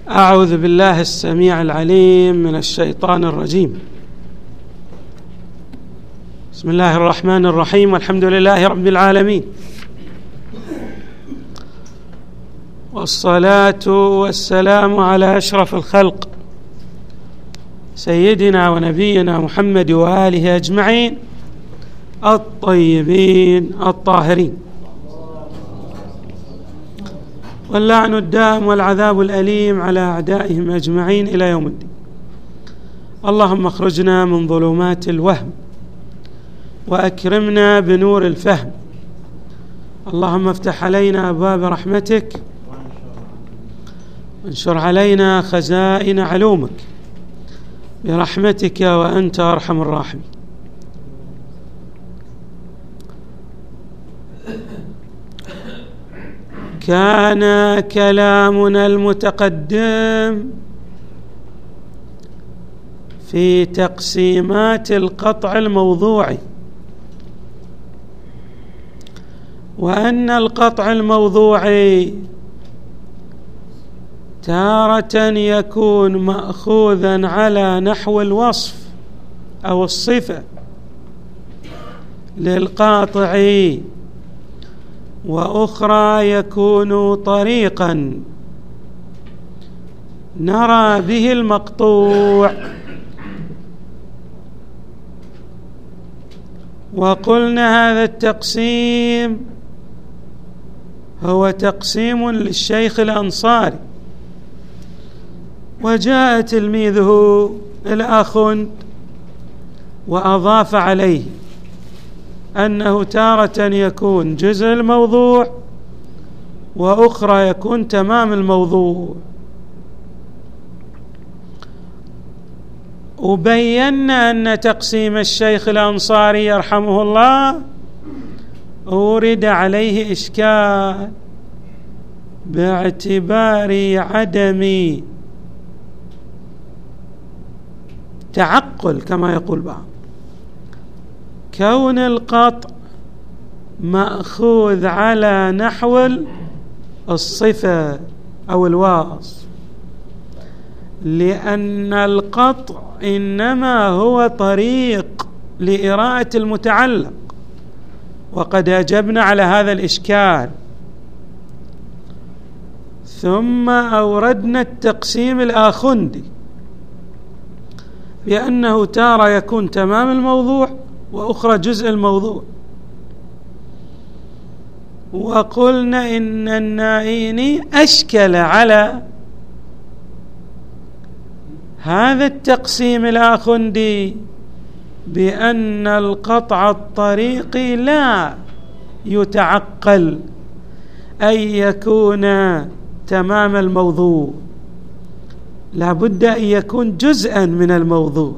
أعوذ بالله السميع العليم من الشيطان الرجيم. بسم الله الرحمن الرحيم، والحمد لله رب العالمين، والصلاة والسلام على أشرف الخلق سيدنا ونبينا محمد وآله أجمعين الطيبين الطاهرين، واللعن الدائم والعذاب الأليم على أعدائهم أجمعين إلى يوم الدين. اللهم اخرجنا من ظلمات الوهم وأكرمنا بنور الفهم. اللهم افتح علينا أبواب رحمتك وانشر علينا خزائن علومك برحمتك وأنت أرحم الراحمين. كان كلامنا المتقدم في تقسيمات القطع الموضوعي، وأن القطع الموضوعي تارة يكون مأخوذا على نحو الوصف أو الصفة للقاطع، وأخرى يكون طريقا نرى به المقطوع. وقلنا هذا التقسيم هو تقسيم للشيخ الأنصاري، وجاء تلميذه الآخوند وأضاف عليه أنه تارة يكون جزء الموضوع وأخرى يكون تمام الموضوع. وبينا أن تقسيم الشيخ الأنصاري يرحمه الله أورد عليه إشكال باعتبار عدم تعقل كما يقول بعض كون القطع مأخوذ على نحو الصفة أو الوصف، لأن القطع إنما هو طريق لإراءة المتعلق، وقد أجبنا على هذا الإشكال. ثم أوردنا التقسيم الآخوندي بأنه تارة يكون تمام الموضوع وأخرى جزء الموضوع. وقلنا إن النائيني أشكل على هذا التقسيم الآخوندي بأن القطع الطريقي لا يتعقل أن يكون تمام الموضوع، لا بد أن يكون جزءا من الموضوع،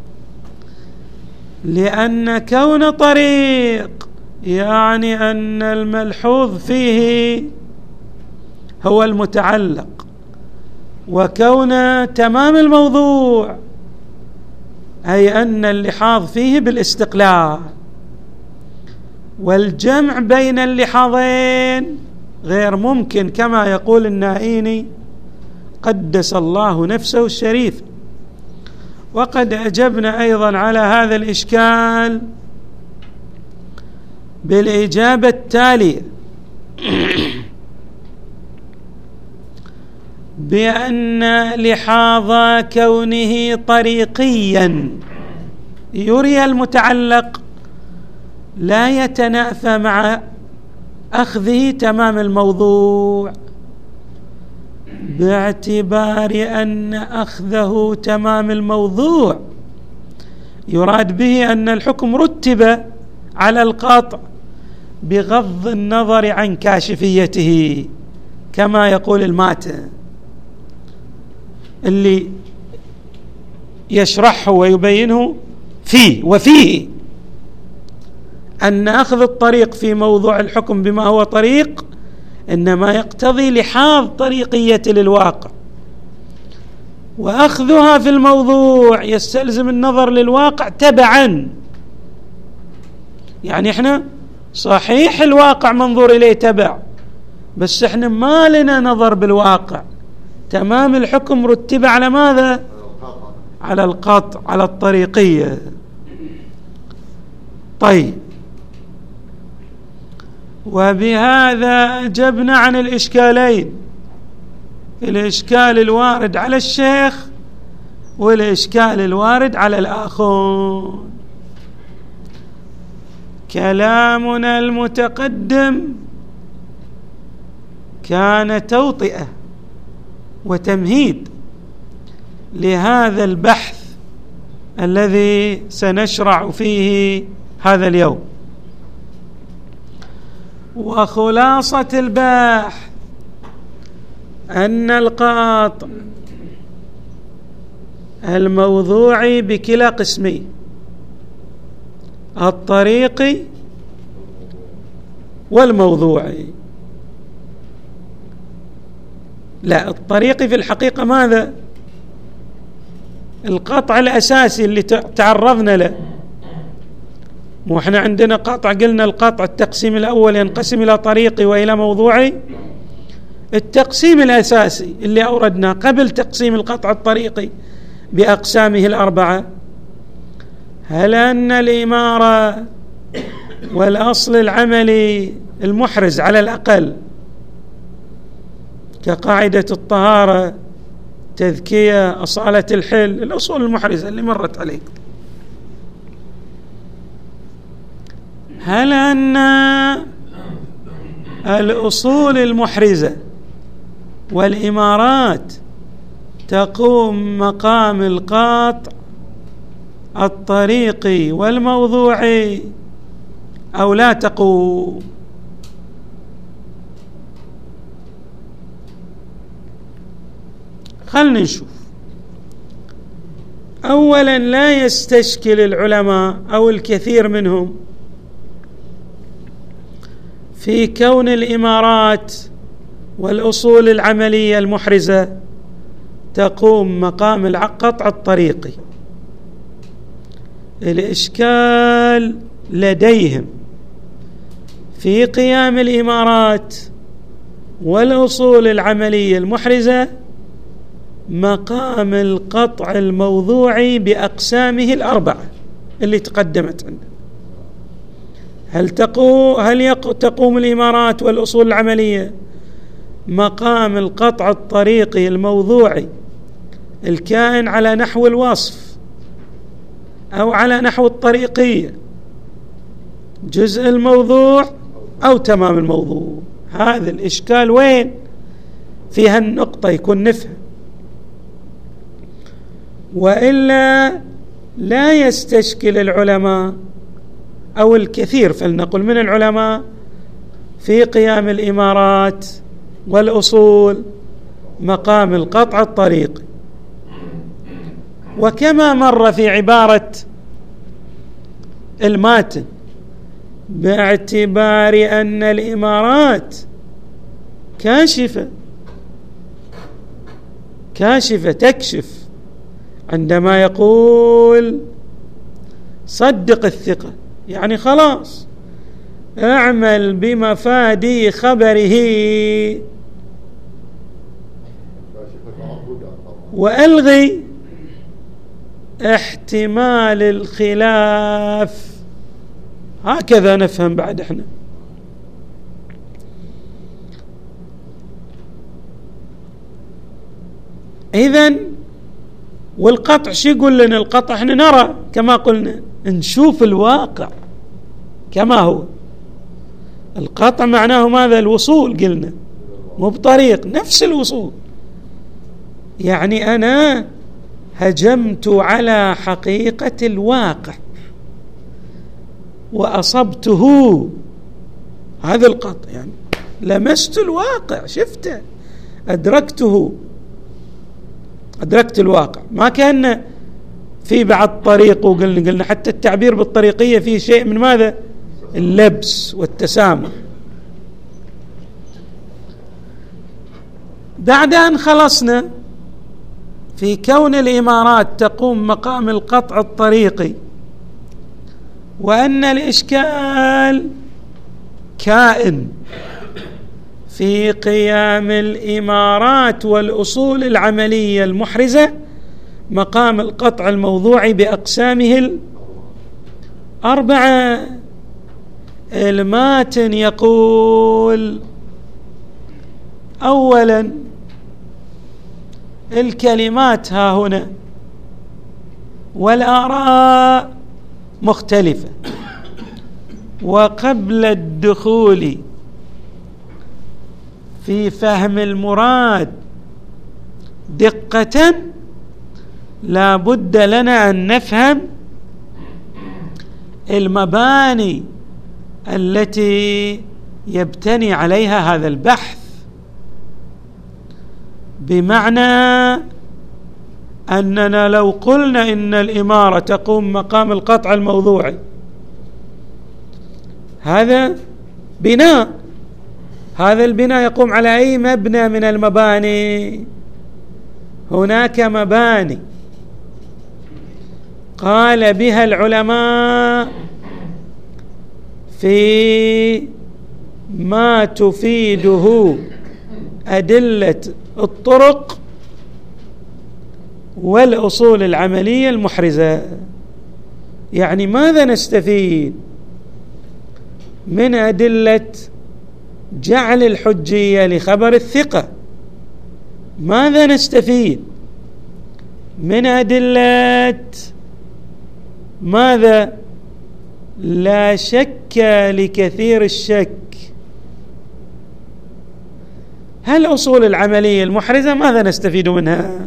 لأن كون طريق يعني أن الملحوظ فيه هو المتعلق، وكون تمام الموضوع أي أن اللحاظ فيه بالاستقلال. والجمع بين اللحاظين غير ممكن كما يقول النائيني قدس الله نفسه الشريف. وقد أجبنا أيضا على هذا الإشكال بالإجابة التالية بأن لحاظ كونه طريقيا يري المتعلق لا يتنافى مع أخذه تمام الموضوع، باعتبار أن أخذه تمام الموضوع يراد به أن الحكم رتب على القطع بغض النظر عن كاشفيته، كما يقول الماتن اللي يشرحه ويبينه وفيه أن أخذ الطريق في موضوع الحكم بما هو طريق إنما يقتضي لحاظ طريقية للواقع، وأخذها في الموضوع يستلزم النظر للواقع تبعا. يعني احنا صحيح الواقع منظور إليه تبع، بس احنا ما لنا نظر بالواقع، تمام الحكم رتب على ماذا؟ على القطع، على الطريقية. طيب، وبهذا أجبنا عن الإشكالين، الإشكال الوارد على الشيخ والإشكال الوارد على الآخرون. كلامنا المتقدم كان توطئة وتمهيد لهذا البحث الذي سنشرع فيه هذا اليوم. وخلاصة البحث أن القاطع الموضوعي بكلا قسمين، الطريقي والموضوعي. لا، الطريقي في الحقيقة ماذا؟ القطع الأساسي اللي تعرضنا له. وإحنا عندنا قطع، قلنا القطع التقسيم الأول ينقسم إلى طريقي وإلى موضوعي. التقسيم الأساسي اللي أوردنا قبل تقسيم القطع الطريقي بأقسامه الأربعة، هل أن الإمارة والأصل العملي المحرز على الأقل كقاعدة الطهارة، تذكية، أصالة الحل، الأصول المحرزة اللي مرت عليك، هل أن الأصول المحرزة والإمارات تقوم مقام القاطع الطريقي والموضوعي أو لا تقوم؟ خلنا نشوف. أولا، لا يستشكل العلماء أو الكثير منهم في كون الإمارات والأصول العملية المحرزة تقوم مقام القطع الطريقي. الإشكال لديهم في قيام الإمارات والأصول العملية المحرزة مقام القطع الموضوعي بأقسامه الأربعة اللي تقدمت عندنا. هل تقوم الإمارات والأصول العملية مقام القطع الطريقي الموضوعي الكائن على نحو الوصف أو على نحو الطريقية، جزء الموضوع أو تمام الموضوع؟ هذا الإشكال وين في هالنقطة يكون نفهم. وإلا لا يستشكل العلماء أو الكثير فلنقل من العلماء في قيام الإمارات والأصول مقام القطع الطريقي. وكما مر في عبارة الماتن، باعتبار أن الإمارات كاشفة تكشف، عندما يقول صدق الثقة يعني خلاص اعمل بمفادي خبره وألغي احتمال الخلاف. هكذا نفهم بعد احنا. إذن والقطع شو يقول لنا القطع؟ احنا نرى كما قلنا، نشوف الواقع كما هو. القطع معناه ماذا؟ الوصول، قلنا مو بطريق، نفس الوصول. يعني أنا هجمت على حقيقة الواقع وأصبته، هذا القطع، يعني لمست الواقع، شفته، أدركت الواقع. ما كان في بعض طريق، وقلنا حتى التعبير بالطريقية فيه شيء من ماذا؟ اللبس والتسامح. بعد أن خلصنا في كون الإمارات تقوم مقام القطع الطريقي، وأن الإشكال كائن في قيام الإمارات والأصول العملية المحرزة مقام القطع الموضوعي بأقسامه الأربعة. الماتن يقول: أولا الكلمات ها هنا والآراء مختلفة، وقبل الدخول في فهم المراد دقة لا بد لنا أن نفهم المباني التي يبتني عليها هذا البحث، بمعنى أننا لو قلنا إن الإمارة تقوم مقام القطع الموضوعي، هذا بناء، هذا البناء يقوم على أي مبنى من المباني؟ هناك مباني قال بها العلماء في ما تفيده أدلة الطرق والأصول العملية المحرزة. يعني ماذا نستفيد من أدلة جعل الحجية لخبر الثقة؟ ماذا نستفيد من أدلة ماذا؟ لا شك لكثير الشك. هل الأصول العملية المحرزة ماذا نستفيد منها؟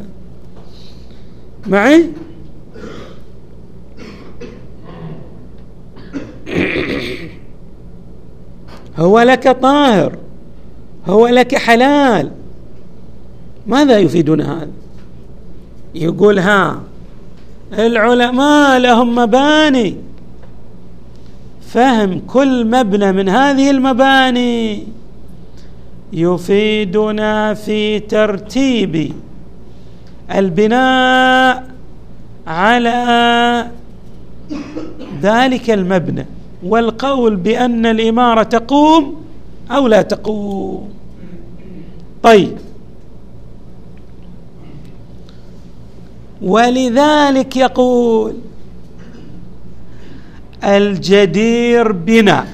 معي؟ هو لك طاهر، هو لك حلال، ماذا يفيدنا هذا؟ يقول العلماء لهم مباني، فهم كل مبنى من هذه المباني يفيدنا في ترتيب البناء على ذلك المبنى، والقول بأن الإمارة تقوم أو لا تقوم. طيب، ولذلك يقول: الجدير بنا،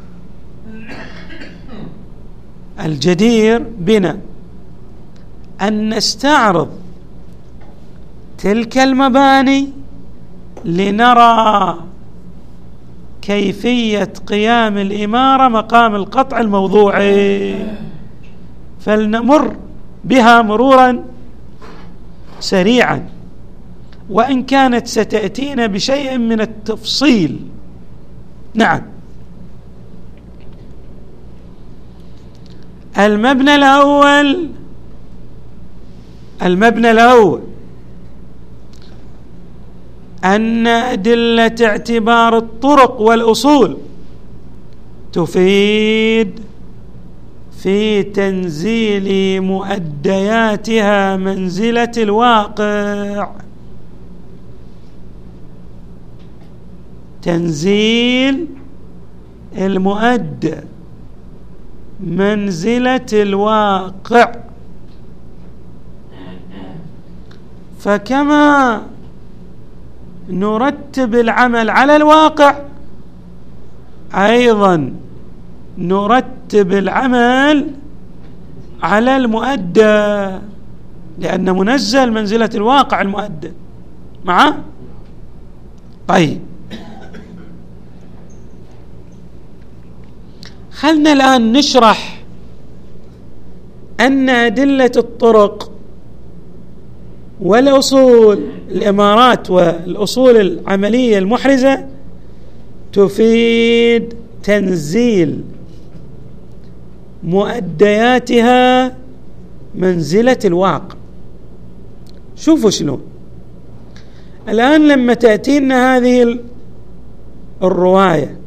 الجدير بنا أن نستعرض تلك المباني لنرى كيفية قيام الإمارة مقام القطع الموضوعي، فلنمر بها مرورا سريعا، وإن كانت ستأتينا بشيء من التفصيل. نعم، المبنى الأول أن أدلة اعتبار الطرق والأصول تفيد في تنزيل مؤدياتها منزلة الواقع، تنزيل المؤدى منزلة الواقع. فكما نرتب العمل على الواقع، أيضا نرتب العمل على المؤدى، لأن منزل منزلة الواقع المؤدى معه. طيب، خلنا الآن نشرح أن أدلة الطرق والأصول الإمارات والأصول العملية المحرزة تفيد تنزيل مؤدياتها منزلة الواقع. شوفوا شلون الآن لما تأتينا هذه الرواية،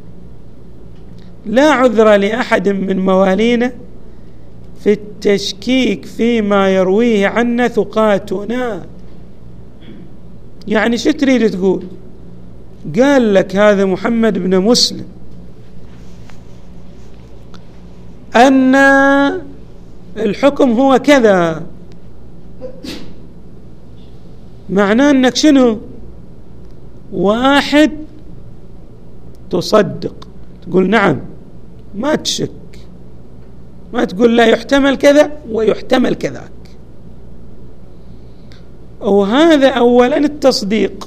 لا عذر لأحد من موالينا في التشكيك فيما يرويه عنا ثقاتنا. يعني شو تريد تقول؟ قال لك هذا محمد بن مسلم أن الحكم هو كذا، معناه أنك شنو؟ واحد تصدق، تقول نعم، ما تشك، ما تقول لا يحتمل كذا ويحتمل كذاك. وهذا أولا التصديق.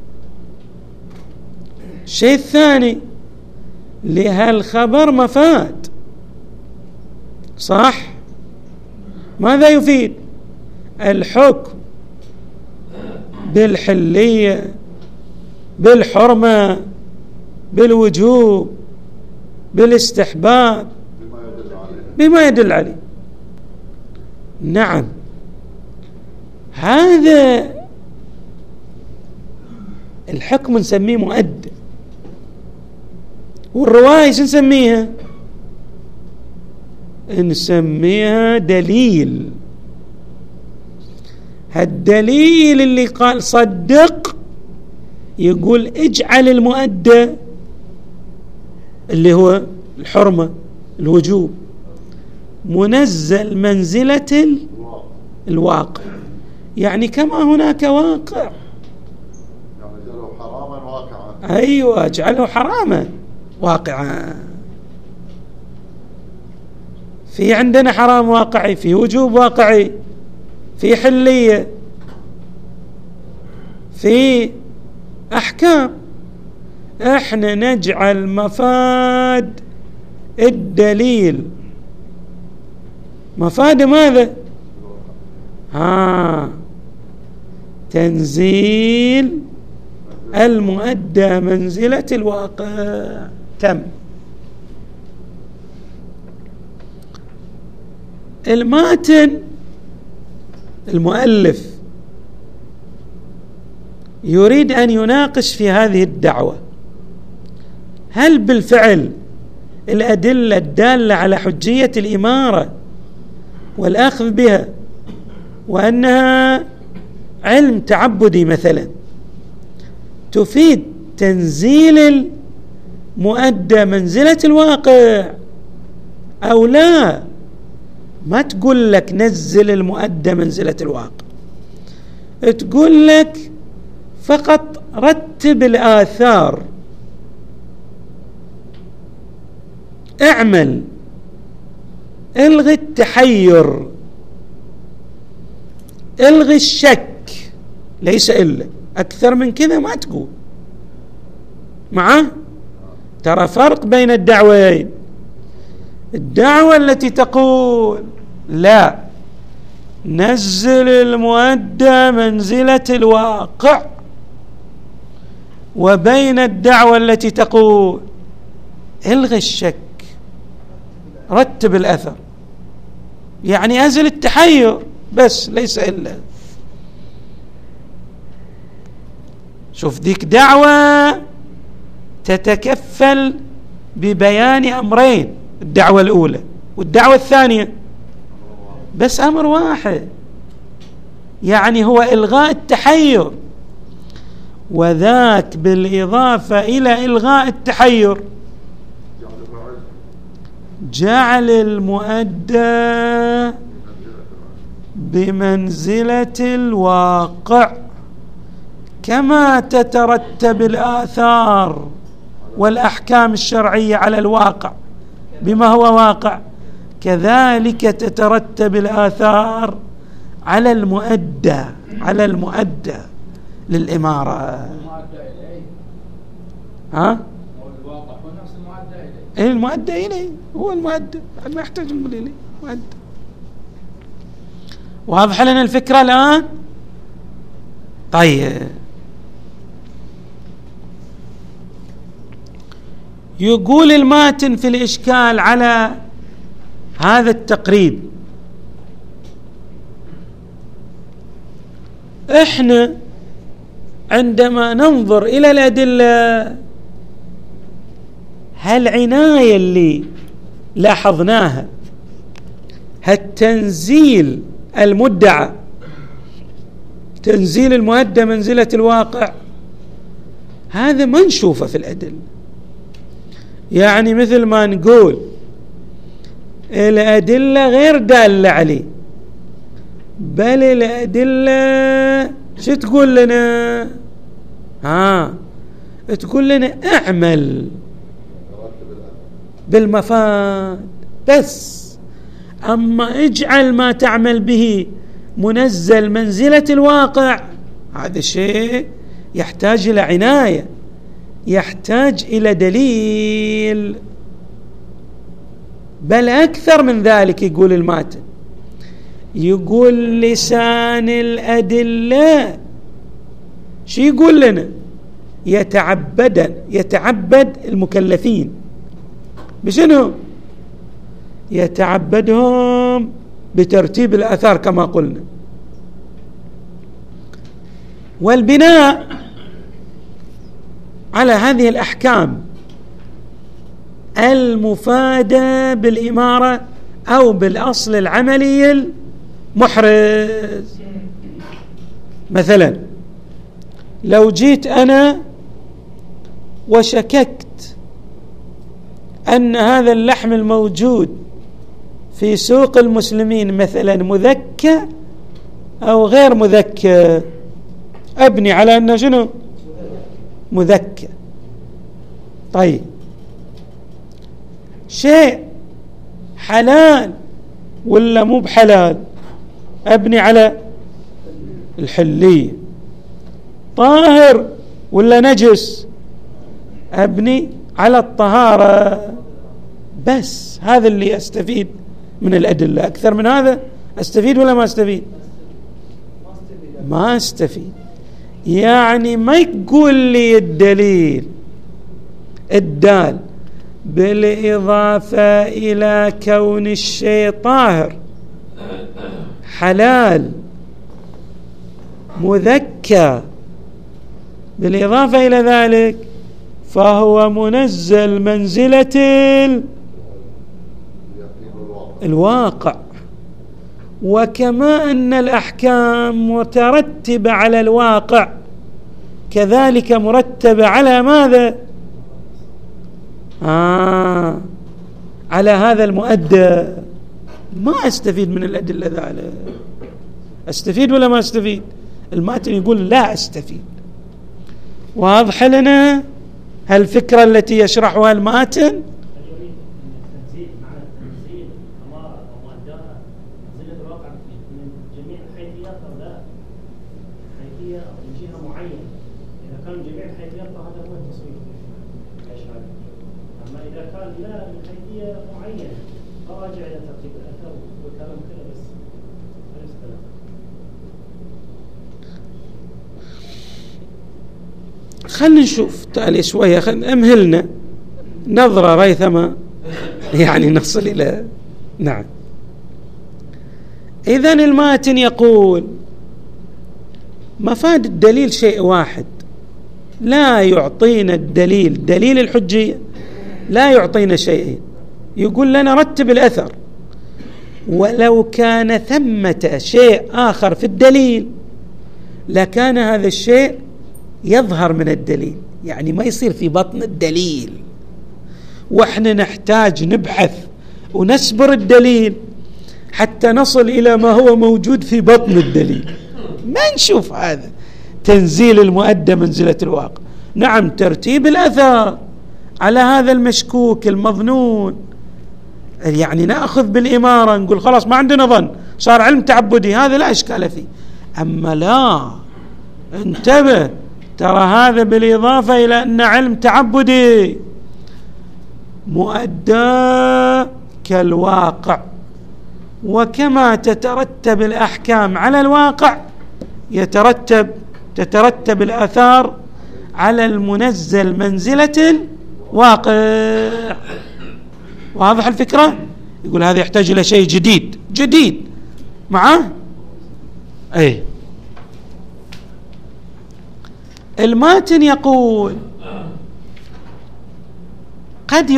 الشيء الثاني، لهالخبر مفاد، صح؟ ماذا يفيد؟ الحكم بالحلية، بالحرمة، بالوجوب، بالاستحباب، بما يدل عليه. نعم، هذا الحكم نسميه مؤدى، والرواية شو نسميها؟ نسميها دليل. هالدليل اللي قال صدق يقول اجعل المؤدى اللي هو الحرمة، الوجوب، منزل منزلة الواقع، يعني كما هناك واقع، يعني اجعله حراما واقعا. أيوة، اجعله حراما واقعا. في عندنا حرام واقعي، في وجوب واقعي، في حلية، في أحكام. احنا نجعل مفاد الدليل مفاد ماذا؟ تنزيل المؤدى منزلة الواقع. تم. الماتن المؤلف يريد أن يناقش في هذه الدعوة، هل بالفعل الأدلة الدالة على حجية الإمارة والأخذ بها وأنها علم تعبدي مثلا تفيد تنزيل المؤدى منزلة الواقع أو لا؟ ما تقول لك نزل المؤدى منزلة الواقع، تقول لك فقط رتب الآثار، اعمل، الغي التحير، الغي الشك، ليس إلا. أكثر من كذا ما تقول. معه؟ ترى فرق بين الدعوين. الدعوة التي تقول لا نزل المؤدى منزلة الواقع، وبين الدعوة التي تقول الغي الشك، رتب الأثر، يعني أزل التحير بس ليس إلا. شوف، ذيك دعوة تتكفل ببيان أمرين، الدعوة الأولى، والدعوة الثانية بس أمر واحد، يعني هو إلغاء التحير، وذاك بالإضافة إلى إلغاء التحير جعل المؤدى بمنزلة الواقع، كما تترتب الآثار والأحكام الشرعية على الواقع بما هو واقع، كذلك تترتب الآثار على المؤدى، على المؤدى للإمارة. ها؟ الواقع هو نفس المؤدى إليه. المؤدى إليه هو المؤدى، ما يحتاج نقول إليه مؤدى. واضح لنا الفكرة الآن؟ طيب، يقول الماتن في الإشكال على هذا التقريب: احنا عندما ننظر إلى الأدلة، هالعناية اللي لاحظناها، هالتنزيل المدعى، تنزيل المؤدى منزلة الواقع، هذا ما نشوفه في الأدلة. يعني مثل ما نقول الأدلة غير دالة عليه، بل الأدلة شو تقول لنا؟ تقول لنا اعمل بالمفاد بس، أما اجعل ما تعمل به منزل منزلة الواقع، هذا شيء يحتاج إلى عناية، يحتاج إلى دليل، بل أكثر من ذلك. يقول الماتن، يقول لسان الأدلة شو يقول لنا؟ يتعبد المكلفين بشنو؟ يتعبدهم بترتيب الآثار كما قلنا، والبناء على هذه الأحكام المفادة بالإمارة أو بالأصل العملي المحرز. مثلا لو جيت أنا وشككت أن هذا اللحم الموجود في سوق المسلمين مثلا مذكى أو غير مذكى، أبني على أنه شنو؟ مذكى. طيب شيء حلال ولا مو بحلال؟ أبني على الحلية. طاهر ولا نجس؟ أبني على الطهارة. بس هذا اللي أستفيد من الأدلة. أكثر من هذا أستفيد ولا ما أستفيد؟ ما أستفيد. يعني ما يقول لي الدليل الدال بالإضافة إلى كون الشيء طاهر حلال مذكى، بالإضافة إلى ذلك فهو منزل منزلة الواقع. وكما أن الأحكام مترتبة على الواقع كذلك مرتبة على ماذا؟ على هذا المؤدى. ما أستفيد من الأدلة ذلك. أستفيد ولا ما أستفيد؟ الماتن يقول لا أستفيد. واضح لنا هالفكرة التي يشرحها الماتن؟ خلنا نشوف تعالي شوية، امهلنا نظرة ريثما يعني نصل إلى نعم. إذن الماتن يقول مفاد الدليل شيء واحد، لا يعطينا الدليل دليل الحجية لا يعطينا شيئين. يقول لنا رتب الأثر، ولو كان ثمة شيء آخر في الدليل لكان هذا الشيء يظهر من الدليل، يعني ما يصير في بطن الدليل وإحنا نحتاج نبحث ونسبر الدليل حتى نصل إلى ما هو موجود في بطن الدليل. ما نشوف هذا تنزيل المؤدى منزلة الواقع. نعم ترتيب الأثر على هذا المشكوك المظنون، يعني نأخذ بالإمارة نقول خلاص ما عندنا ظن صار علم تعبدي، هذا لا إشكال فيه. أما لا، انتبه، ترى هذا بالإضافة إلى أن علم تعبدي مؤدى كالواقع، وكما تترتب الأحكام على الواقع تترتب الآثار على المنزل منزلة الواقع. واضح الفكرة؟ يقول هذا يحتاج إلى شيء جديد معه. أي الماتن يقول قد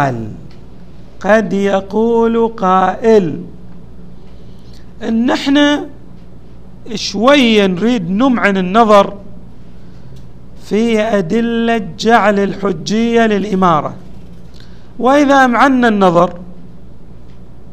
يقول قائل ان احنا شوية نريد نمعن النظر في أدلة جعل الحجية للإمارة، وإذا أمعنا النظر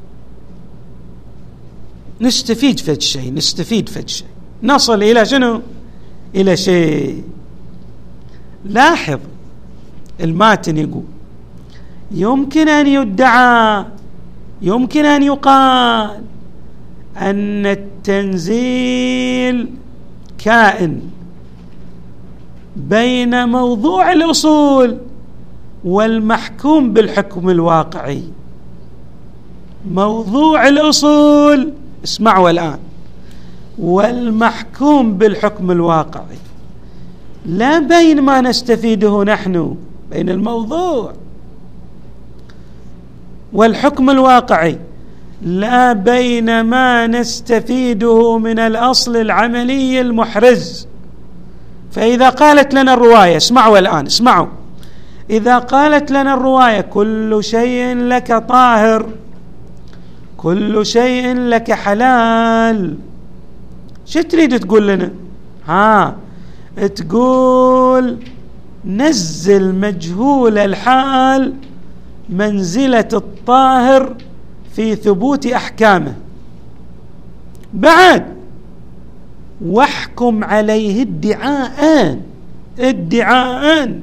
نستفيد فد شيء، نصل إلى شنو؟ إلى شيء. لاحظ الماتن يقول يمكن أن يدعى، يمكن أن يقال أن التنزيل كائن بين موضوع الأصول والمحكوم بالحكم الواقعي. موضوع الأصول اسمعوا الآن، والمحكوم بالحكم الواقعي، لا بين ما نستفيده نحن بين الموضوع والحكم الواقعي، لا بين ما نستفيده من الأصل العملي المحرز. فإذا قالت لنا الرواية، اسمعوا الآن، اسمعوا، إذا قالت لنا الرواية كل شيء لك طاهر، كل شيء لك حلال، شو تريد تقول لنا؟ تقول نزل مجهول الحال منزلة الطاهر في ثبوت أحكامه، بعد واحكم عليه ادعاء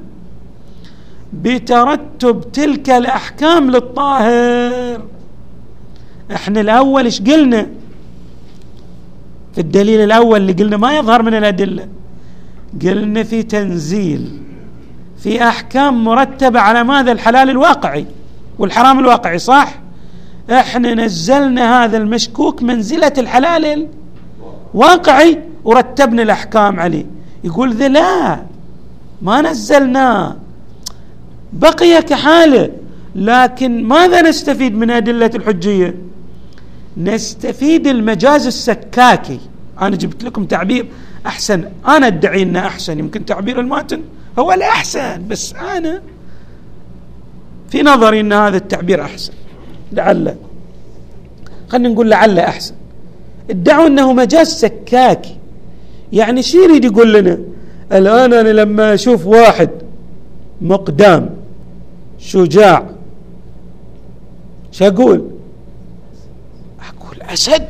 بترتب تلك الأحكام للطاهر. احنا الأول ايش قلنا في الدليل الأول اللي قلنا ما يظهر من الأدلة؟ قلنا في تنزيل في أحكام مرتبة على ماذا؟ الحلال الواقعي والحرام الواقعي، صح؟ احنا نزلنا هذا المشكوك منزلة الحلال الواقعي ورتبنا الأحكام عليه. يقول ذا لا، ما نزلناه، بقي كحاله. لكن ماذا نستفيد من أدلة الحجية؟ نستفيد المجاز السكاكي. أنا جبت لكم تعبير أحسن، أنا أدعي أنه أحسن، يمكن تعبير الماتن هو الأحسن، بس أنا في نظري أن هذا التعبير أحسن، لعل، خلينا نقول لعل أحسن. ادعوا أنه مجاز سكاكي. يعني شو يريد يقول لنا؟ الآن أنا لما أشوف واحد مقدام شجاع شو أقول؟ أسد.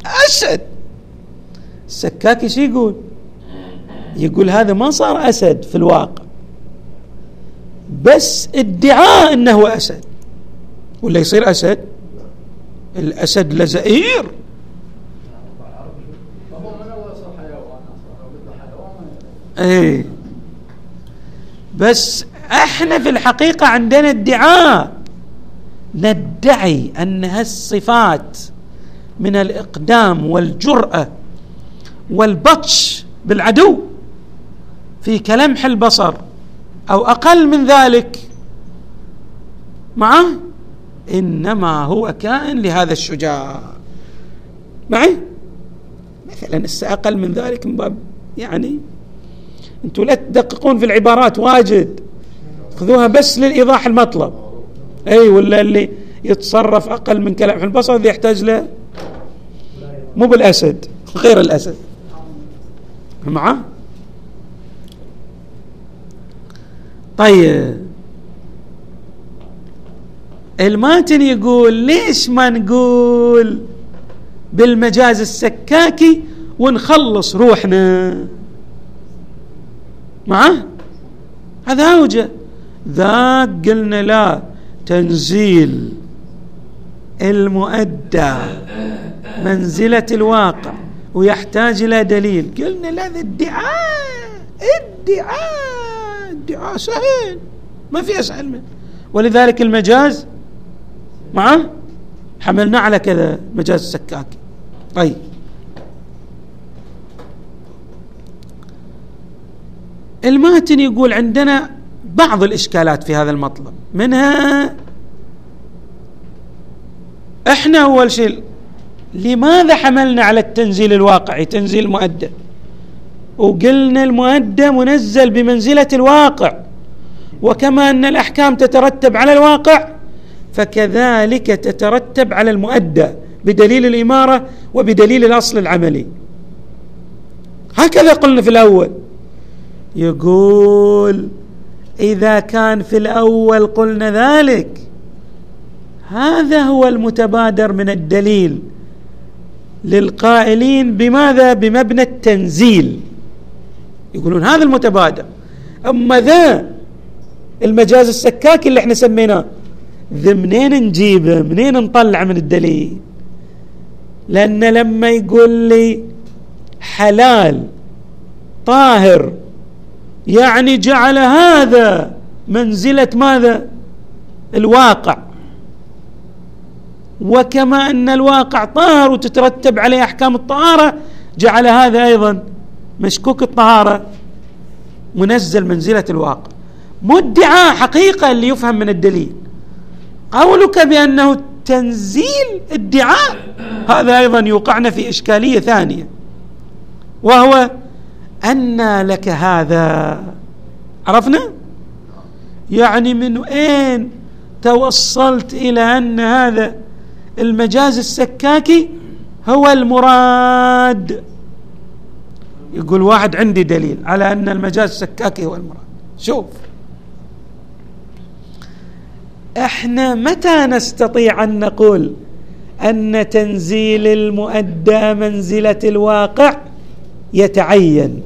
السكاكي شو يقول؟ يقول هذا ما صار أسد في الواقع، بس ادعاء أنه أسد، ولا يصير أسد؟ الأسد لزئير. ايه، بس احنا في الحقيقة عندنا ادعاء، ندعي أن هالصفات من الإقدام والجرأة والبطش بالعدو في كلمح البصر أو أقل من ذلك معه، إنما هو كائن لهذا الشجاع معي. مثلا أقل من ذلك من باب يعني أنتوا لا تدققون في العبارات واجد، خذوها بس للإيضاح المطلب. أي ولا اللي يتصرف أقل من كلمح البصر ذي يحتاج له مو بالأسد، غير الأسد معه. طيب الماتن يقول ليش ما نقول بالمجاز السكاكي ونخلص روحنا معه؟ هذا أوجه. ذاك قلنا لا، تنزيل المؤدى منزلة الواقع ويحتاج إلى دليل. قلنا لا، ذا ادعاء سهل، ما في أسهل منه، ولذلك المجاز معه حملنا على كذا مجاز السكاكي. طيب الماتن يقول عندنا بعض الإشكالات في هذا المطلب، منها احنا أول شيء لماذا حملنا على التنزيل الواقعي تنزيل المؤدى، وقلنا المؤدى منزل بمنزلة الواقع، وكما أن الأحكام تترتب على الواقع فكذلك تترتب على المؤدى بدليل الإمارة وبدليل الأصل العملي. هكذا قلنا في الأول. يقول إذا كان في الأول قلنا ذلك، هذا هو المتبادر من الدليل للقائلين بماذا؟ بمبنى التنزيل، يقولون هذا المتبادر. أما ذا المجاز السكاكي اللي احنا سميناه، ذا منين نجيبه؟ منين نطلع من الدليل؟ لأن لما يقول لي حلال طاهر يعني جعل هذا منزلة ماذا؟ الواقع، وكما أن الواقع طاهر وتترتب عليه أحكام الطهارة، جعل هذا أيضا مشكوك الطهارة منزل منزلة الواقع. مدعى حقيقة اللي يفهم من الدليل. قولك بأنه تنزيل ادعاء، هذا أيضا يوقعنا في إشكالية ثانية، وهو أن لك هذا؟ عرفنا؟ يعني من أين توصلت إلى أن هذا المجاز السكاكي هو المراد؟ يقول واحد عندي دليل على أن المجاز السكاكي هو المراد. شوف، احنا متى نستطيع أن نقول أن تنزيل المؤدى منزلة الواقع يتعين؟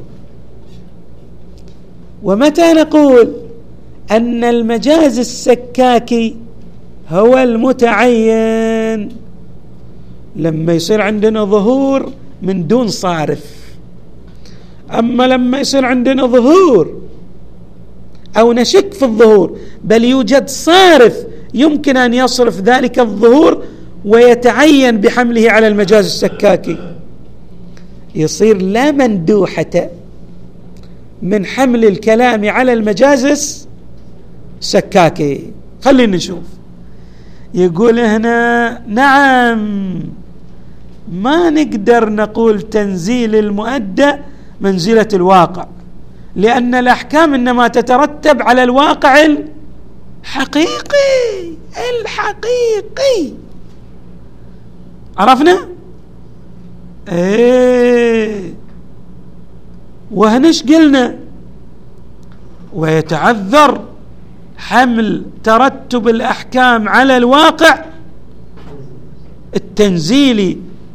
ومتى نقول أن المجاز السكاكي هو المتعين؟ لما يصير عندنا ظهور من دون صارف. أما لما يصير عندنا ظهور أو نشك في الظهور، بل يوجد صارف يمكن أن يصرف ذلك الظهور ويتعين بحمله على المجاز السكاكي، يصير لا مندوحة من حمل الكلام على المجاز السكاكي. خلينا نشوف. يقول هنا نعم، ما نقدر نقول تنزيل المؤدى منزلة الواقع، لأن الأحكام إنما تترتب على الواقع الحقيقي. عرفنا؟ وهنش قلنا ويتعذر حمل ترتب الأحكام على الواقع التنزيلي.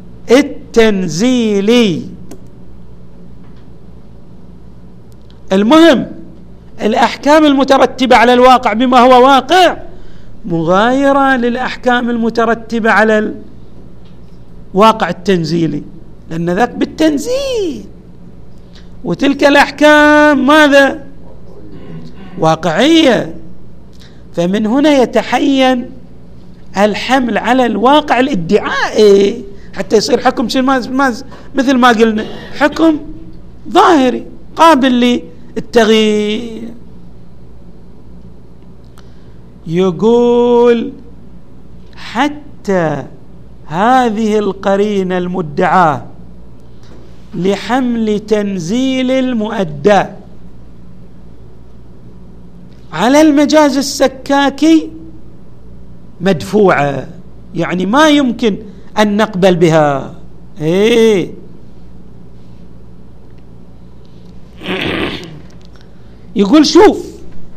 المهم الأحكام المترتبة على الواقع بما هو واقع مغايرة للأحكام المترتبة على الواقع التنزيلي، لأن ذاك بالتنزيل، وتلك الأحكام ماذا؟ واقعية. فمن هنا يتحين الحمل على الواقع الادعائي حتى يصير حكم مثل ما قلنا حكم ظاهري قابل للتغيير. يقول حتى هذه القرينة المدعاة لحمل تنزيل المؤدى على المجاز السكاكي مدفوعة، يعني ما يمكن أن نقبل بها. يقول شوف،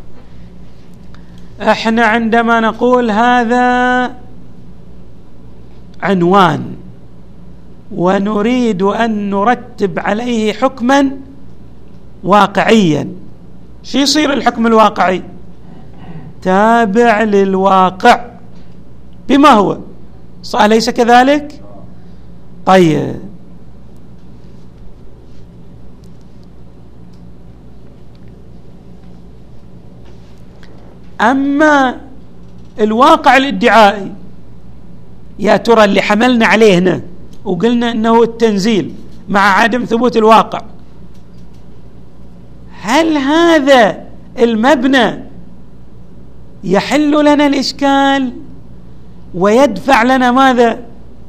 احنا عندما نقول هذا عنوان ونريد أن نرتب عليه حكما واقعيا، شو يصير الحكم الواقعي؟ تابع للواقع بما هو، أليس كذلك؟ طيب، أما الواقع الادعائي يا ترى اللي حملنا عليه هنا وقلنا أنه التنزيل مع عدم ثبوت الواقع، هل هذا المبنى يحل لنا الإشكال ويدفع لنا ماذا؟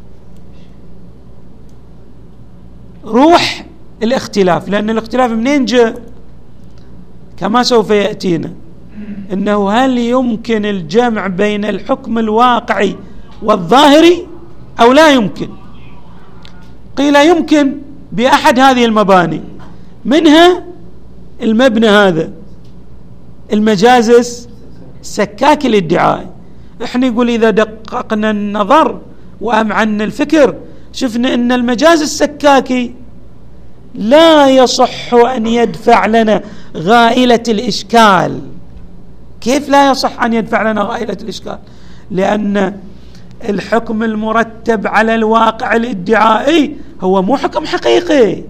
روح الاختلاف. لأن الاختلاف منين جاء؟ كما سوف يأتينا، إنه هل يمكن الجمع بين الحكم الواقعي والظاهري أو لا يمكن؟ قيل يمكن بأحد هذه المباني، منها المبنى هذا المجاز السكاكي الادعائي. احنا نقول إذا دققنا النظر وأمعنا الفكر شفنا أن المجاز السكاكي لا يصح أن يدفع لنا غائلة الإشكال. كيف لا يصح أن يدفع لنا غائلة الإشكال؟ لأن الحكم المرتب على الواقع الادعائي هو مو حكم حقيقي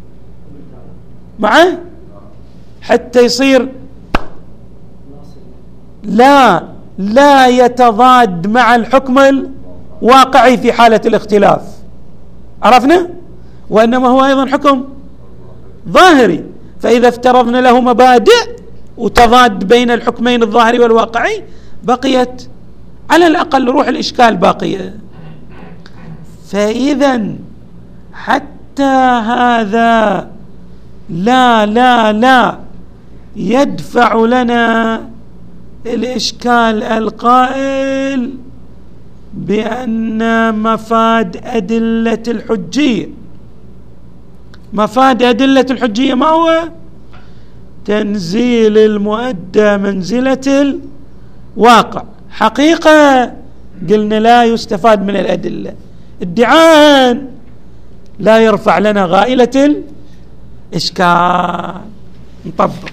معه حتى يصير لا يتضاد مع الحكم الواقعي في حالة الاختلاف، عرفنا؟ وإنما هو أيضا حكم ظاهري. فإذا افترضنا له مبادئ وتضاد بين الحكمين الظاهري والواقعي بقيت على الأقل روح الإشكال باقية. فإذا حتى هذا لا يدفع لنا الإشكال القائل بأن مفاد أدلة الحجية ما هو؟ تنزيل المؤدى منزلة الواقع. حقيقة قلنا لا يستفاد من الأدلة، ادعاء لا يرفع لنا غائلة الإشكال. نطبق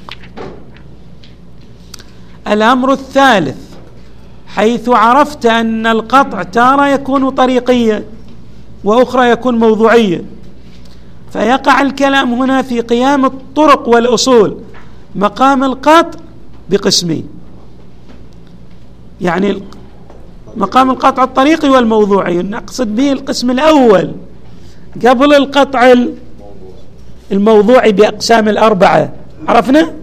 الأمر الثالث، حيث عرفت أن القطع تارة يكون طريقيا وأخرى يكون موضوعيا، فيقع الكلام هنا في قيام الطرق والأصول مقام القطع بقسمين، يعني مقام القطع الطريقي والموضوعي. نقصد به القسم الأول قبل القطع الموضوعي بأقسام الأربعة، عرفنا؟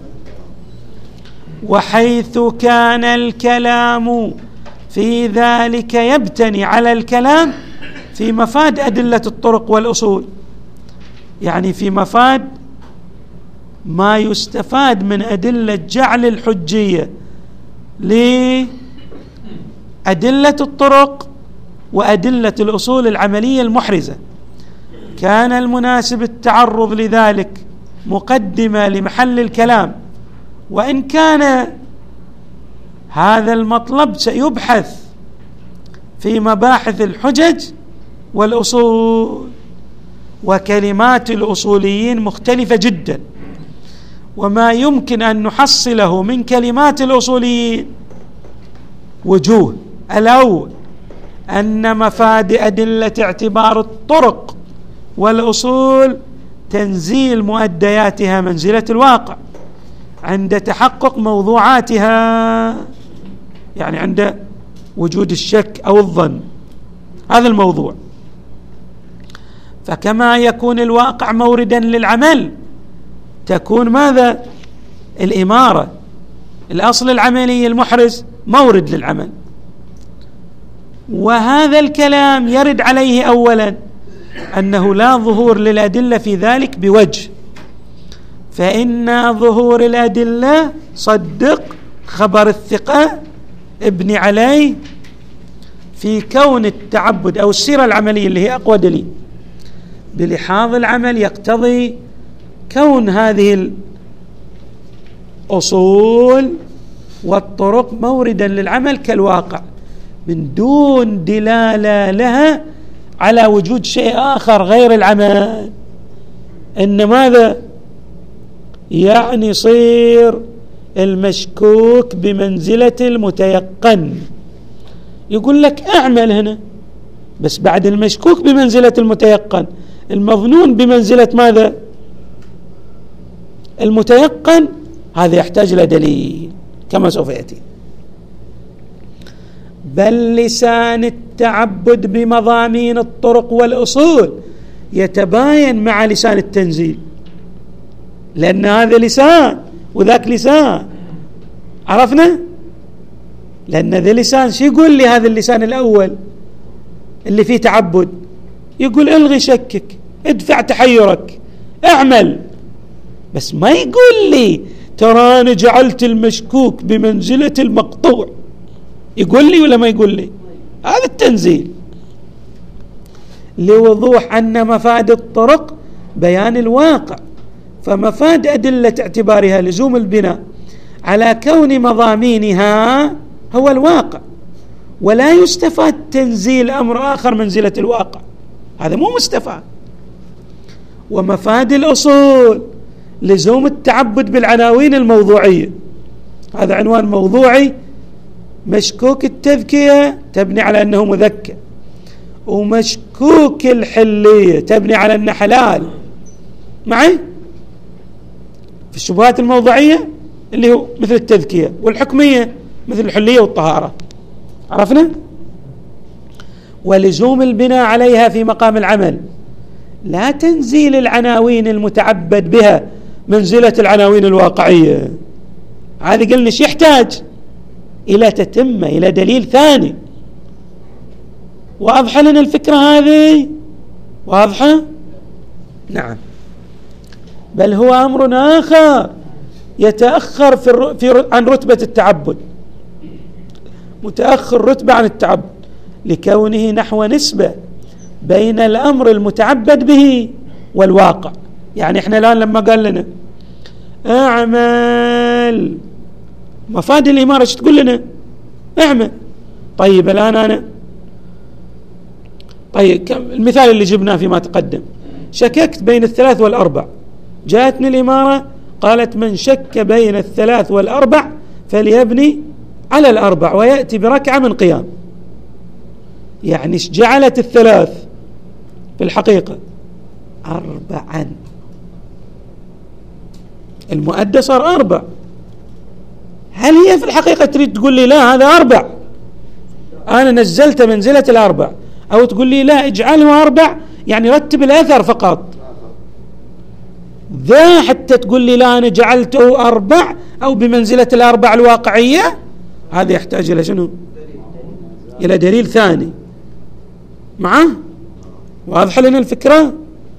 وحيث كان الكلام في ذلك يبتني على الكلام في مفاد أدلة الطرق والأصول، يعني في مفاد ما يستفاد من أدلة جعل الحجية لأدلة الطرق وأدلة الأصول العملية المحرزة، كان المناسب التعرض لذلك مقدمة لمحل الكلام، وإن كان هذا المطلب سيبحث في مباحث الحجج والأصول، وكلمات الأصوليين مختلفة جدا، وما يمكن أن نحصله من كلمات الأصوليين وجوه. الأول أن مفاد أدلة اعتبار الطرق والأصول تنزيل مؤدياتها منزلة الواقع عند تحقق موضوعاتها، يعني عند وجود الشك أو الظن، هذا الموضوع. فكما يكون الواقع موردا للعمل تكون ماذا؟ الإمارة الأصل العملي المحرز مورد للعمل، وهذا الكلام يرد عليه أولا أنه لا ظهور للأدلة في ذلك بوجه، فإن ظهور الأدلة صدق خبر الثقة ابن علي في كون التعبد أو السيرة العملية اللي هي أقوى دليل بلحاظ العمل يقتضي كون هذه الأصول والطرق موردا للعمل كالواقع من دون دلالة لها على وجود شيء آخر غير العمل. إن ماذا يعني؟ يصير المشكوك بمنزلة المتيقن، يقول لك اعمل هنا، بس بعد المشكوك بمنزلة المتيقن المظنون بمنزلة ماذا؟ المتيقن، هذا يحتاج إلى دليل كما سوف يأتي. بل لسان التعبد بمضامين الطرق والأصول يتباين مع لسان التنزيل، لأن هذا لسان وذاك لسان، عرفنا؟ لأن ذا لسان شو يقول لي؟ هذا اللسان الأول اللي فيه تعبد يقول الغي شكك، ادفع تحيرك، اعمل، بس ما يقول لي ترى أنا جعلت المشكوك بمنزلة المقطوع. يقول لي ولا ما يقول لي؟ هذا التنزيل. لوضوح أن مفاد الطرق بيان الواقع، فمفاد أدلة اعتبارها لزوم البناء على كون مضامينها هو الواقع، ولا يستفاد تنزيل أمر آخر منزلة الواقع، هذا مو مستفاد. ومفاد الأصول لزوم التعبد بالعناوين الموضوعية، هذا عنوان موضوعي مشكوك التذكية تبني على أنه مذكر، ومشكوك الحلية تبني على أنه حلال. معي؟ في الشبهات الموضوعية اللي هو مثل التذكية، والحكمية مثل الحلية والطهارة. عرفنا؟ ولزوم البناء عليها في مقام العمل، لا تنزيل العناوين المتعبد بها منزلة العناوين الواقعية. هذا قلنا يحتاج إلى تتمة، إلى دليل ثاني. واضحة لنا الفكرة هذه؟ واضحة؟ نعم. بل هو أمر آخر يتأخر عن رتبة التعبد، متأخر رتبة عن التعبد لكونه نحو نسبة بين الأمر المتعبد به والواقع. يعني احنا الآن لما قال لنا اعمل، مفاد الإمارة شو تقول لنا؟ اعمل. طيب الآن طيب المثال اللي جبناه فيما تقدم، شككت بين 3 و4، جاءتني الإمارة قالت من شك بين 3 و4 فليبني على 4 ويأتي بركعة من قيام. يعني جعلت 3 في الحقيقة 4، المؤدى صار 4. هل هي في الحقيقة تريد تقول لي لا هذا 4 أنا نزلت منزلة 4، أو تقول لي لا اجعله 4 يعني رتب الأثر فقط؟ ذا حتى تقول لي لا أنا جعلته 4 أو بمنزلة 4 الواقعية، هذا يحتاج إلى شنو؟ إلى دليل ثاني. معه؟ واضح لنا الفكرة؟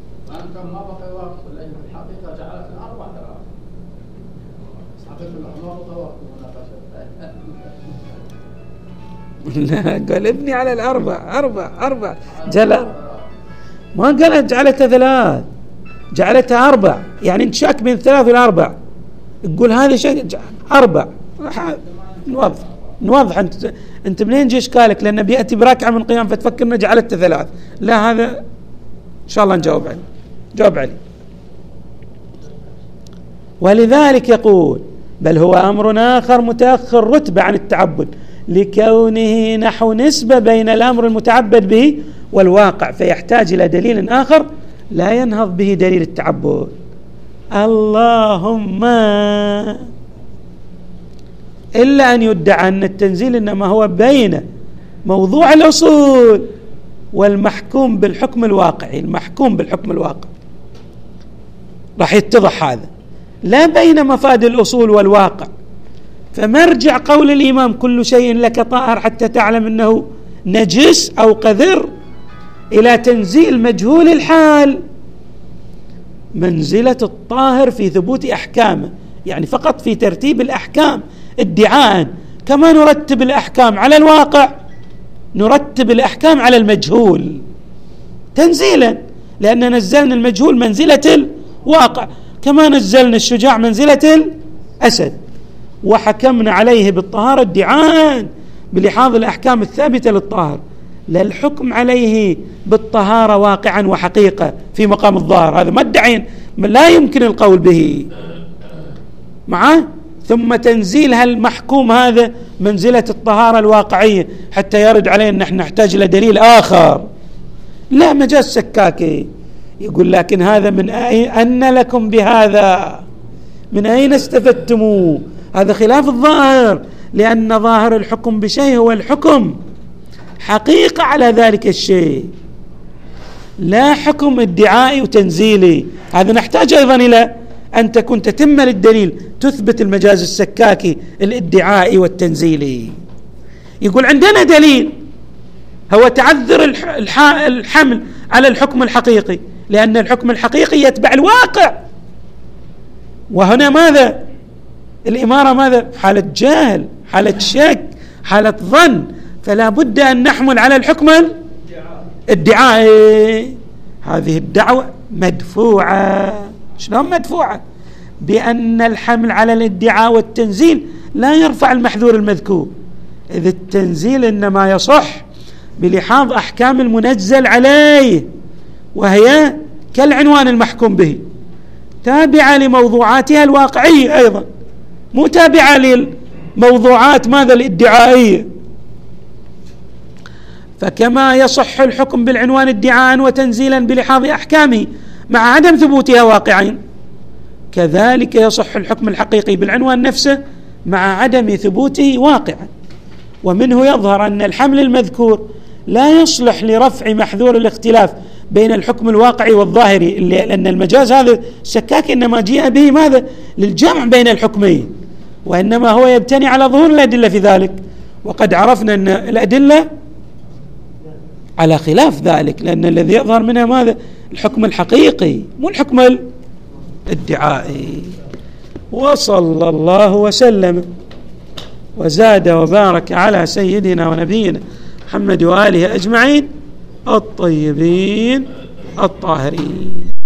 لا قال ابني على 4 جل، ما قالت جعلتها 3، جعلتها 4. يعني انت شاك بين 3 و4، تقول هذا شيء 4. نوضح انت منين جي اشكالك؟ لانه بياتي بركعه من قيام فتفكر انه جعلتها 3. لا هذا ان شاء الله نجاوب عليه، جاوب عليه. ولذلك يقول بل هو امر اخر متاخر رتبه عن التعبد لكونه نحو نسبة بين الأمر المتعبد به والواقع، فيحتاج إلى دليل آخر لا ينهض به دليل التعبد. اللهم إلا أن يدعى أن التنزيل إنما هو بين موضوع الأصول والمحكوم بالحكم الواقعي. المحكوم بالحكم الواقع راح يتضح هذا، لا بين مفاد الأصول والواقع. فمرجع قول الإمام كل شيء لك طاهر حتى تعلم أنه نجس أو قذر إلى تنزيل مجهول الحال منزلة الطاهر في ثبوت أحكامه، يعني فقط في ترتيب الأحكام ادعاء. كما نرتب الأحكام على الواقع نرتب الأحكام على المجهول تنزيلا، لأن نزلنا المجهول منزلة الواقع، كما نزلنا الشجاع منزلة الأسد، وحكمنا عليه بالطهارة ادعاء بلحاظ الأحكام الثابتة للطاهر، لا الحكم عليه بالطهارة واقعا وحقيقة في مقام الظاهر. هذا ما ادعين، لا يمكن القول به معه. ثم تنزيل هالمحكوم هذا منزلة الطهارة الواقعية حتى يرد علينا نحن نحتاج إلى دليل آخر. لا مجاز سكاكي يقول لكن هذا من أن لكم بهذا، من أين استفدتموا؟ هذا خلاف الظاهر، لأن ظاهر الحكم بشيء هو الحكم حقيقة على ذلك الشيء، لا حكم ادعائي وتنزيلي. هذا نحتاج أيضا إلى أن تكون تتم للدليل تثبت المجاز السكاكي الادعائي والتنزيلي. يقول عندنا دليل هو تعذر الحمل على الحكم الحقيقي، لأن الحكم الحقيقي يتبع الواقع. وهنا ماذا؟ الإمارة ماذا؟ حالة جهل، حالة شك، حالة ظن، فلا بد أن نحمل على الحكم الادعائي. هذه الدعوة مدفوعة. شلون مدفوعة؟ بأن الحمل على الادعاء والتنزيل لا يرفع المحذور المذكور، إذ التنزيل إنما يصح بلحاظ أحكام المنزل عليه وهي كالعنوان المحكوم به، تابعة لموضوعاتها الواقعية أيضا، مو تابعة للموضوعات ماذا الادعائية. فكما يصح الحكم بالعنوان ادعاء وتنزيلا بلحاظ أحكامه مع عدم ثبوتها واقعين، كذلك يصح الحكم الحقيقي بالعنوان نفسه مع عدم ثبوته واقعا. ومنه يظهر أن الحمل المذكور لا يصلح لرفع محذور الاختلاف بين الحكم الواقعي والظاهري، لأن المجاز هذا السكاك إنما جاء به ماذا؟ للجمع بين الحكمين، وإنما هو يبتني على ظهور الأدلة في ذلك، وقد عرفنا أن الأدلة على خلاف ذلك، لأن الذي يظهر منها ماذا؟ الحكم الحقيقي مو الحكم الادعائي. وصلى الله وسلم وزاد وبارك على سيدنا ونبينا محمد وآله أجمعين الطيبين الطاهرين.